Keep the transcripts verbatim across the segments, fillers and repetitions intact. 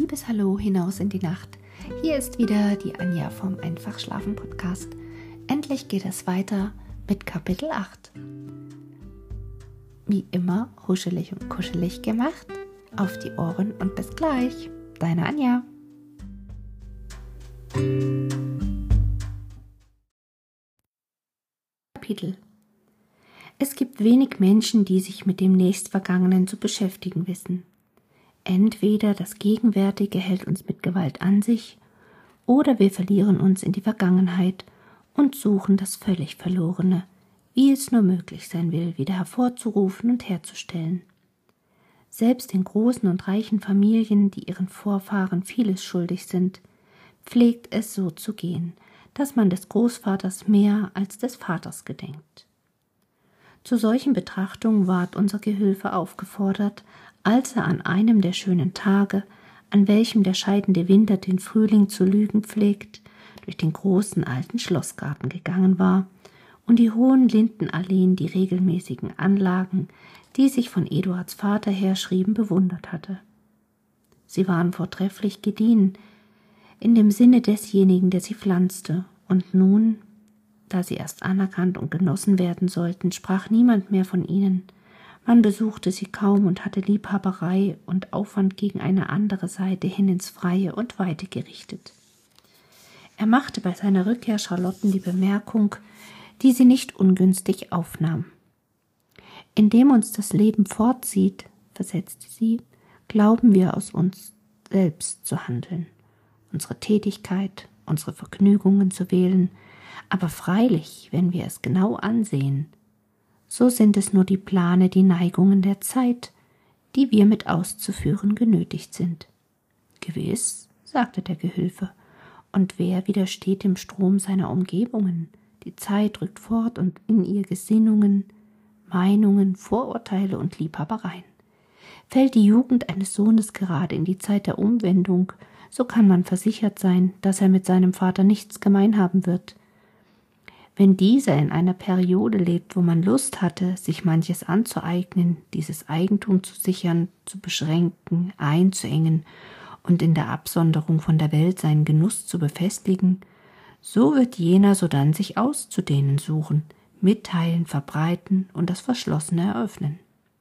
liebes Hallo hinaus in die Nacht. Hier ist wieder die Anja vom Einfach-Schlafen-Podcast. Endlich geht es weiter mit Kapitel acht. Wie immer huschelig und kuschelig gemacht. Auf die Ohren und bis gleich. Deine Anja. Kapitel. Es gibt wenig Menschen, die sich mit dem Nächstvergangenen zu beschäftigen wissen. Entweder das Gegenwärtige hält uns mit Gewalt an sich, oder wir verlieren uns in die Vergangenheit und suchen das völlig Verlorene, wie es nur möglich sein will, wieder hervorzurufen und herzustellen. Selbst in großen und reichen Familien, die ihren Vorfahren vieles schuldig sind, pflegt es so zu gehen, dass man des Großvaters mehr als des Vaters gedenkt. Zu solchen Betrachtungen ward unser Gehülfe aufgefordert, als er an einem der schönen Tage, an welchem der scheidende Winter den Frühling zu lügen pflegt, durch den großen alten Schlossgarten gegangen war und die hohen Lindenalleen, die regelmäßigen Anlagen, die sich von Eduards Vater herschrieben, bewundert hatte. Sie waren vortrefflich gediehen, in dem Sinne desjenigen, der sie pflanzte, und nun, da sie erst anerkannt und genossen werden sollten, sprach niemand mehr von ihnen. Man besuchte sie kaum und hatte Liebhaberei und Aufwand gegen eine andere Seite hin ins Freie und Weite gerichtet. Er machte bei seiner Rückkehr Charlotten die Bemerkung, die sie nicht ungünstig aufnahm. Indem uns das Leben fortzieht, versetzte sie, glauben wir aus uns selbst zu handeln, unsere Tätigkeit, unsere Vergnügungen zu wählen, aber freilich, wenn wir es genau ansehen, so sind es nur die Plane, die Neigungen der Zeit, die wir mit auszuführen genötigt sind. Gewiss, sagte der Gehülfe, und wer widersteht dem Strom seiner Umgebungen? Die Zeit rückt fort und in ihr Gesinnungen, Meinungen, Vorurteile und Liebhabereien. Fällt die Jugend eines Sohnes gerade in die Zeit der Umwendung, so kann man versichert sein, dass er mit seinem Vater nichts gemein haben wird. Wenn dieser in einer Periode lebt, wo man Lust hatte, sich manches anzueignen, dieses Eigentum zu sichern, zu beschränken, einzuengen und in der Absonderung von der Welt seinen Genuss zu befestigen, so wird jener sodann sich auszudehnen suchen, mitteilen, verbreiten und das Verschlossene eröffnen.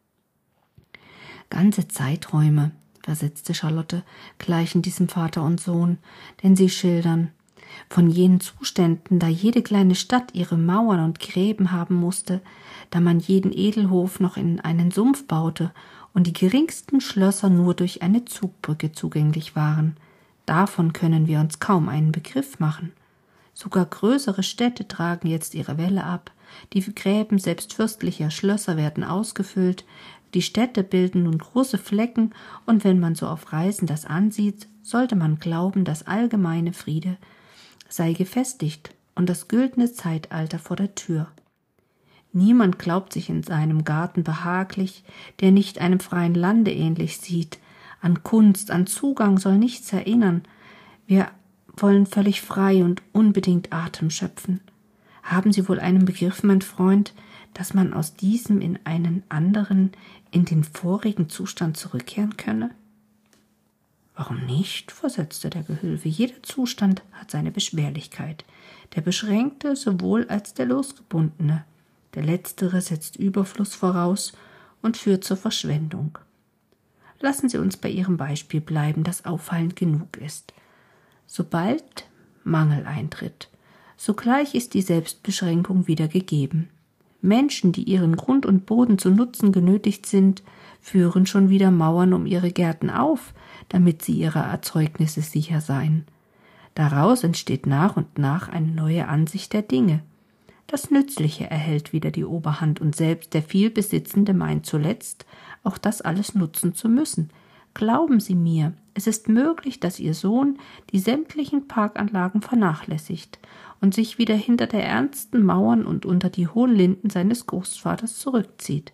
Ganze Zeiträume, versetzte Charlotte, gleichen diesem Vater und Sohn, denn sie schildern von jenen Zuständen, da jede kleine Stadt ihre Mauern und Gräben haben musste, da man jeden Edelhof noch in einen Sumpf baute und die geringsten Schlösser nur durch eine Zugbrücke zugänglich waren. Davon können wir uns kaum einen Begriff machen. Sogar größere Städte tragen jetzt ihre Welle ab, die Gräben selbst fürstlicher Schlösser werden ausgefüllt, die Städte bilden nun große Flecken, und wenn man so auf Reisen das ansieht, sollte man glauben, dass allgemeine Friede sei gefestigt und das güldene Zeitalter vor der Tür. Niemand glaubt sich in seinem Garten behaglich, der nicht einem freien Lande ähnlich sieht. An Kunst, an Zugang soll nichts erinnern. Wir wollen völlig frei und unbedingt Atem schöpfen. Haben Sie wohl einen Begriff, mein Freund, dass man aus diesem in einen anderen, in den vorigen Zustand zurückkehren könne? »Warum nicht?«, versetzte der Gehülfe. »Jeder Zustand hat seine Beschwerlichkeit, der Beschränkte sowohl als der Losgebundene. Der Letztere setzt Überfluss voraus und führt zur Verschwendung. Lassen Sie uns bei Ihrem Beispiel bleiben, das auffallend genug ist. Sobald Mangel eintritt, sogleich ist die Selbstbeschränkung wieder gegeben. Menschen, die ihren Grund und Boden zu nutzen genötigt sind, führen schon wieder Mauern um ihre Gärten auf, damit sie ihrer Erzeugnisse sicher seien. Daraus entsteht nach und nach eine neue Ansicht der Dinge. Das Nützliche erhält wieder die Oberhand und selbst der Vielbesitzende meint zuletzt, auch das alles nutzen zu müssen. Glauben Sie mir, es ist möglich, dass Ihr Sohn die sämtlichen Parkanlagen vernachlässigt und sich wieder hinter der ernsten Mauern und unter die hohen Linden seines Großvaters zurückzieht.«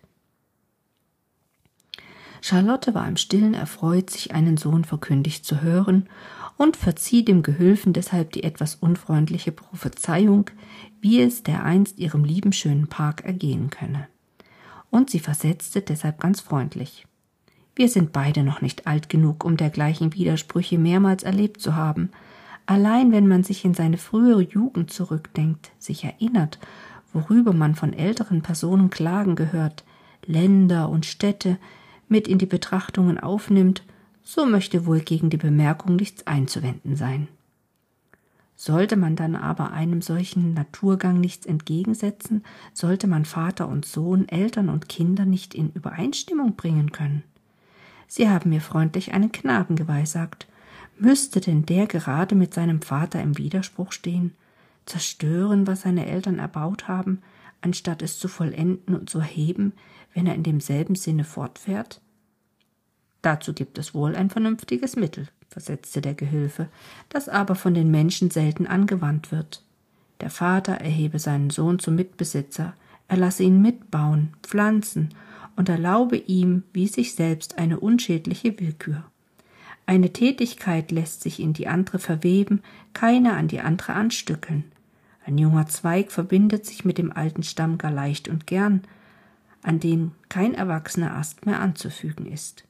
Charlotte war im Stillen erfreut, sich einen Sohn verkündigt zu hören, und verzieh dem Gehülfen deshalb die etwas unfreundliche Prophezeiung, wie es dereinst ihrem lieben schönen Park ergehen könne. Und sie versetzte deshalb ganz freundlich: Wir sind beide noch nicht alt genug, um dergleichen Widersprüche mehrmals erlebt zu haben. Allein wenn man sich in seine frühere Jugend zurückdenkt, sich erinnert, worüber man von älteren Personen klagen gehört, Länder und Städte mit in die Betrachtungen aufnimmt, so möchte wohl gegen die Bemerkung nichts einzuwenden sein. Sollte man dann aber einem solchen Naturgang nichts entgegensetzen, sollte man Vater und Sohn, Eltern und Kinder nicht in Übereinstimmung bringen können. Sie haben mir freundlich einen Knaben geweissagt. Müsste denn der gerade mit seinem Vater im Widerspruch stehen, zerstören, was seine Eltern erbaut haben, anstatt es zu vollenden und zu erheben, wenn er in demselben Sinne fortfährt? Dazu gibt es wohl ein vernünftiges Mittel, versetzte der Gehilfe, das aber von den Menschen selten angewandt wird. Der Vater erhebe seinen Sohn zum Mitbesitzer, er lasse ihn mitbauen, pflanzen und erlaube ihm wie sich selbst eine unschädliche Willkür. Eine Tätigkeit lässt sich in die andere verweben, keine an die andere anstückeln. Ein junger Zweig verbindet sich mit dem alten Stamm gar leicht und gern, an den kein erwachsener Ast mehr anzufügen ist.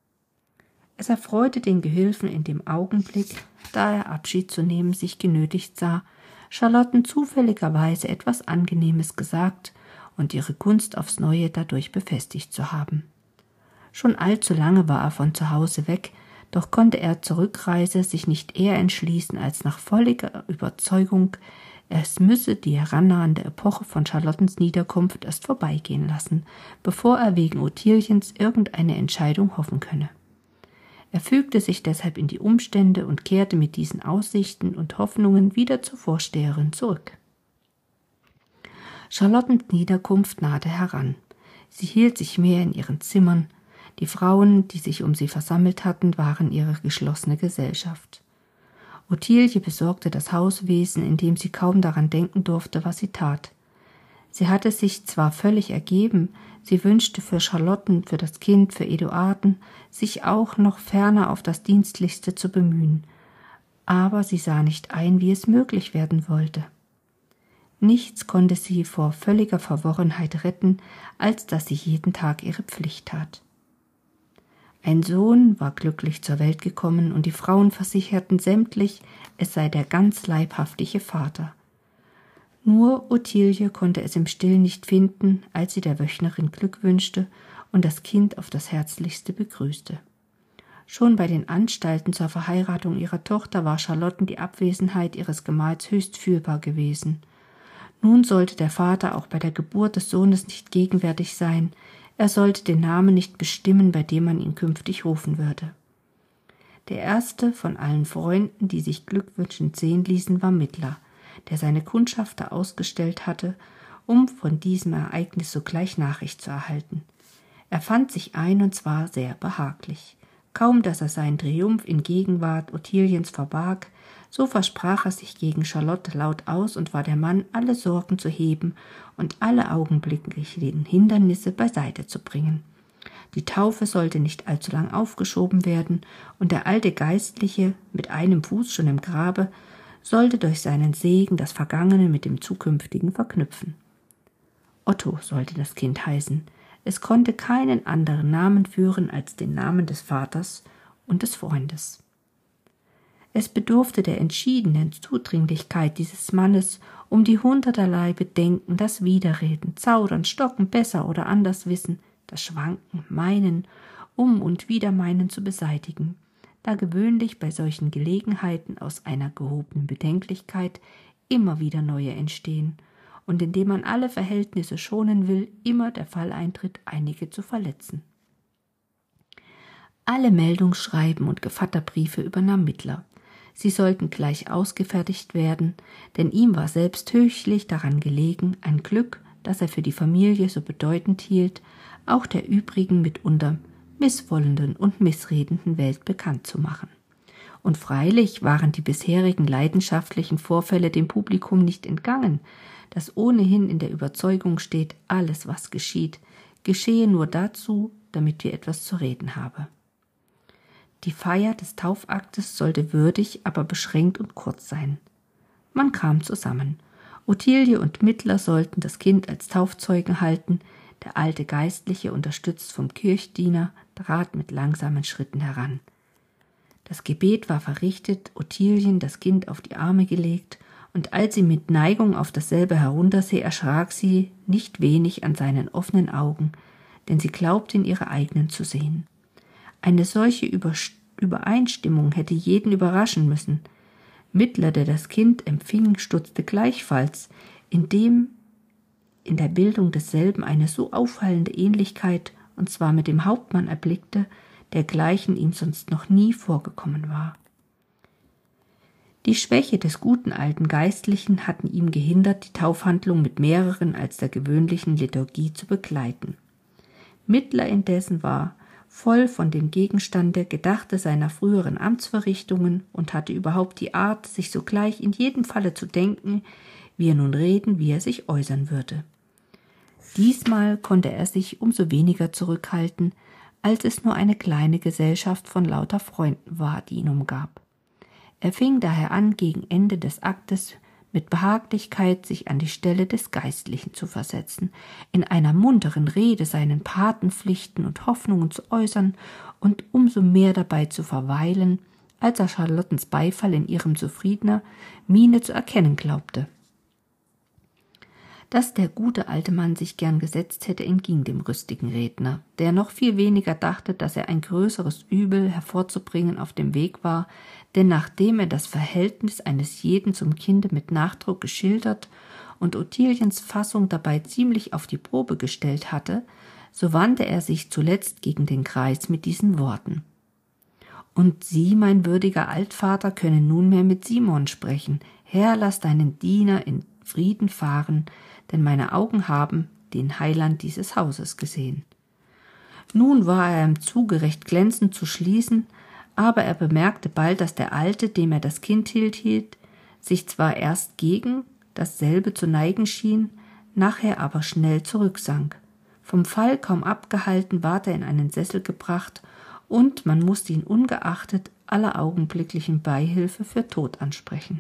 Es erfreute den Gehilfen in dem Augenblick, da er Abschied zu nehmen sich genötigt sah, Charlotten zufälligerweise etwas Angenehmes gesagt und ihre Gunst aufs Neue dadurch befestigt zu haben. Schon allzu lange war er von zu Hause weg, doch konnte er zur Rückreise sich nicht eher entschließen, als nach völliger Überzeugung, es müsse die herannahende Epoche von Charlottens Niederkunft erst vorbeigehen lassen, bevor er wegen Ottiliens irgendeine Entscheidung hoffen könne. Er fügte sich deshalb in die Umstände und kehrte mit diesen Aussichten und Hoffnungen wieder zur Vorsteherin zurück. Charlottens Niederkunft nahte heran. Sie hielt sich mehr in ihren Zimmern. Die Frauen, die sich um sie versammelt hatten, waren ihre geschlossene Gesellschaft. Ottilie besorgte das Hauswesen, indem sie kaum daran denken durfte, was sie tat. Sie hatte sich zwar völlig ergeben, sie wünschte für Charlotten, für das Kind, für Eduarden, sich auch noch ferner auf das Dienstlichste zu bemühen, aber sie sah nicht ein, wie es möglich werden wollte. Nichts konnte sie vor völliger Verworrenheit retten, als dass sie jeden Tag ihre Pflicht tat. Ein Sohn war glücklich zur Welt gekommen, und die Frauen versicherten sämtlich, es sei der ganz leibhaftige Vater. Nur Ottilie konnte es im Stillen nicht finden, als sie der Wöchnerin Glück wünschte und das Kind auf das Herzlichste begrüßte. Schon bei den Anstalten zur Verheiratung ihrer Tochter war Charlotten die Abwesenheit ihres Gemahls höchst fühlbar gewesen. Nun sollte der Vater auch bei der Geburt des Sohnes nicht gegenwärtig sein, er sollte den Namen nicht bestimmen, bei dem man ihn künftig rufen würde. Der erste von allen Freunden, die sich glückwünschend sehen ließen, war Mittler, der seine Kundschafter ausgestellt hatte, um von diesem Ereignis sogleich Nachricht zu erhalten. Er fand sich ein, und zwar sehr behaglich. Kaum, dass er seinen Triumph in Gegenwart Ottiliens verbarg, so versprach er sich gegen Charlotte laut aus und war der Mann, alle Sorgen zu heben und alle augenblicklichen Hindernisse beiseite zu bringen. Die Taufe sollte nicht allzu lang aufgeschoben werden, und der alte Geistliche, mit einem Fuß schon im Grabe, sollte durch seinen Segen das Vergangene mit dem Zukünftigen verknüpfen. Otto sollte das Kind heißen. Es konnte keinen anderen Namen führen als den Namen des Vaters und des Freundes. Es bedurfte der entschiedenen Zudringlichkeit dieses Mannes, um die hunderterlei Bedenken, das Widerreden, Zaudern, Stocken, besser oder anders wissen, das Schwanken, Meinen, um und wieder Meinen zu beseitigen, da gewöhnlich bei solchen Gelegenheiten aus einer gehobenen Bedenklichkeit immer wieder neue entstehen und indem man alle Verhältnisse schonen will, immer der Fall eintritt, einige zu verletzen. Alle Meldungsschreiben und Gevatterbriefe übernahm Mittler. Sie sollten gleich ausgefertigt werden, denn ihm war selbst höchlich daran gelegen, ein Glück, das er für die Familie so bedeutend hielt, auch der übrigen mitunter misswollenden und missredenden Welt bekannt zu machen. Und freilich waren die bisherigen leidenschaftlichen Vorfälle dem Publikum nicht entgangen, das ohnehin in der Überzeugung steht, alles, was geschieht, geschehe nur dazu, damit wir etwas zu reden habe. Die Feier des Taufaktes sollte würdig, aber beschränkt und kurz sein. Man kam zusammen. Ottilie und Mittler sollten das Kind als Taufzeugen halten, der alte Geistliche, unterstützt vom Kirchdiener, trat mit langsamen Schritten heran. Das Gebet war verrichtet, Ottilien das Kind auf die Arme gelegt, und als sie mit Neigung auf dasselbe heruntersah, erschrak sie nicht wenig an seinen offenen Augen, denn sie glaubte, in ihre eigenen zu sehen. Eine solche Übereinstimmung hätte jeden überraschen müssen. Mittler, der das Kind empfing, stutzte gleichfalls, indem in der Bildung desselben eine so auffallende Ähnlichkeit, und zwar mit dem Hauptmann, erblickte, dergleichen ihm sonst noch nie vorgekommen war. Die Schwäche des guten alten Geistlichen hatten ihm gehindert, die Taufhandlung mit mehreren als der gewöhnlichen Liturgie zu begleiten. Mittler indessen war voll von dem Gegenstande, gedachte seiner früheren Amtsverrichtungen und hatte überhaupt die Art, sich sogleich in jedem Falle zu denken, wie er nun reden, wie er sich äußern würde. Diesmal konnte er sich umso weniger zurückhalten, als es nur eine kleine Gesellschaft von lauter Freunden war, die ihn umgab. Er fing daher an, gegen Ende des Aktes mit Behaglichkeit sich an die Stelle des Geistlichen zu versetzen, in einer munteren Rede seinen Patenpflichten und Hoffnungen zu äußern und umso mehr dabei zu verweilen, als er Charlottens Beifall in ihrem zufriedener Miene zu erkennen glaubte. Dass der gute alte Mann sich gern gesetzt hätte, entging dem rüstigen Redner, der noch viel weniger dachte, dass er ein größeres Übel hervorzubringen auf dem Weg war, denn nachdem er das Verhältnis eines jeden zum Kinde mit Nachdruck geschildert und Ottiliens Fassung dabei ziemlich auf die Probe gestellt hatte, so wandte er sich zuletzt gegen den Greis mit diesen Worten: »Und Sie, mein würdiger Altvater, können nunmehr mit Simon sprechen. Herr, lass deinen Diener in Frieden fahren, denn meine Augen haben den Heiland dieses Hauses gesehen.« Nun war er im Zuge recht glänzend zu schließen, aber er bemerkte bald, dass der Alte, dem er das Kind hielt, sich zwar erst gegen dasselbe zu neigen schien, nachher aber schnell zurücksank. Vom Fall kaum abgehalten, ward er in einen Sessel gebracht, und man musste ihn ungeachtet aller augenblicklichen Beihilfe für tot ansprechen.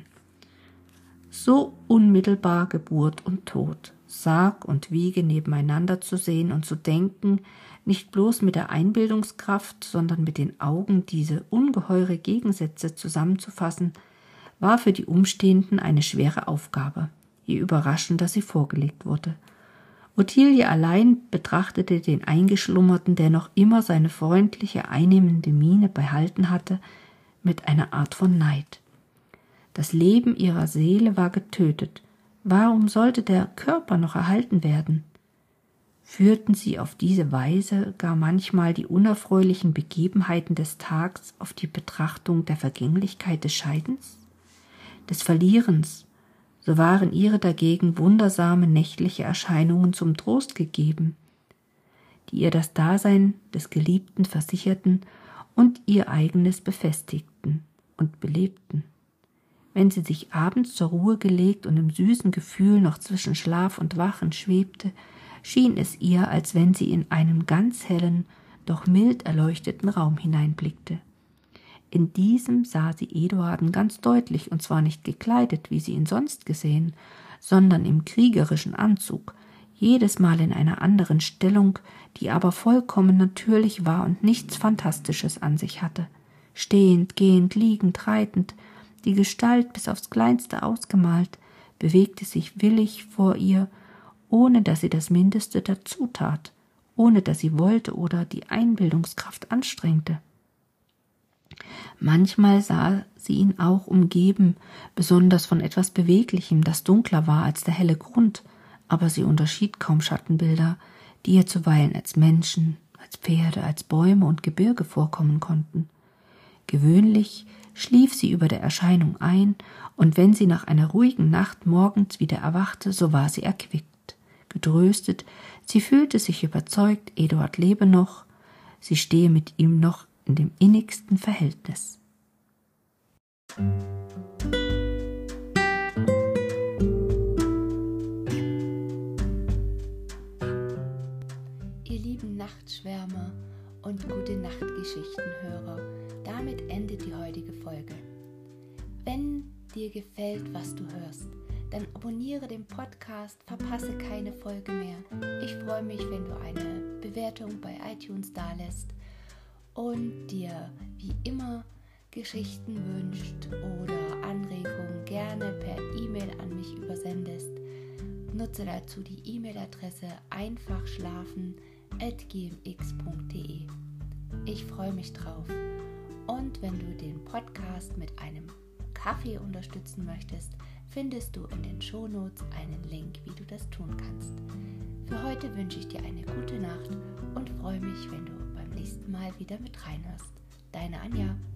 So unmittelbar Geburt und Tod, Sarg und Wiege nebeneinander zu sehen und zu denken, nicht bloß mit der Einbildungskraft, sondern mit den Augen diese ungeheure Gegensätze zusammenzufassen, war für die Umstehenden eine schwere Aufgabe, je überraschender sie vorgelegt wurde. Ottilie allein betrachtete den Eingeschlummerten, der noch immer seine freundliche, einnehmende Miene behalten hatte, mit einer Art von Neid. Das Leben ihrer Seele war getötet. Warum sollte der Körper noch erhalten werden? Führten sie auf diese Weise gar manchmal die unerfreulichen Begebenheiten des Tags auf die Betrachtung der Vergänglichkeit des Scheidens, des Verlierens, so waren ihre dagegen wundersame nächtliche Erscheinungen zum Trost gegeben, die ihr das Dasein des Geliebten versicherten und ihr eigenes befestigten und belebten. Wenn sie sich abends zur Ruhe gelegt und im süßen Gefühl noch zwischen Schlaf und Wachen schwebte, schien es ihr, als wenn sie in einen ganz hellen, doch mild erleuchteten Raum hineinblickte. In diesem sah sie Eduarden ganz deutlich, und zwar nicht gekleidet, wie sie ihn sonst gesehen, sondern im kriegerischen Anzug, jedes Mal in einer anderen Stellung, die aber vollkommen natürlich war und nichts Phantastisches an sich hatte. Stehend, gehend, liegend, reitend, die Gestalt bis aufs Kleinste ausgemalt, bewegte sich willig vor ihr, ohne dass sie das Mindeste dazu tat, ohne dass sie wollte oder die Einbildungskraft anstrengte. Manchmal sah sie ihn auch umgeben, besonders von etwas Beweglichem, das dunkler war als der helle Grund, aber sie unterschied kaum Schattenbilder, die ihr zuweilen als Menschen, als Pferde, als Bäume und Gebirge vorkommen konnten. Gewöhnlich schlief sie über der Erscheinung ein, und wenn sie nach einer ruhigen Nacht morgens wieder erwachte, so war sie erquickt, getröstet, sie fühlte sich überzeugt, Eduard lebe noch, sie stehe mit ihm noch in dem innigsten Verhältnis. Ihr lieben Nachtschwärmer und Gute-Nacht-Geschichtenhörer, damit endet die heutige Folge. Wenn dir gefällt, was du hörst, dann abonniere den Podcast, verpasse keine Folge mehr. Ich freue mich, wenn du eine Bewertung bei iTunes dalässt und dir wie immer Geschichten wünscht oder Anregungen gerne per E-Mail an mich übersendest, nutze dazu die E-Mail-Adresse einfachschlafen at gmx punkt de. Ich freue mich drauf. Und wenn du den Podcast mit einem Kaffee unterstützen möchtest, findest du in den Shownotes einen Link, wie du das tun kannst. Für heute wünsche ich dir eine gute Nacht und freue mich, wenn du beim nächsten Mal wieder mit reinhörst. Deine Anja.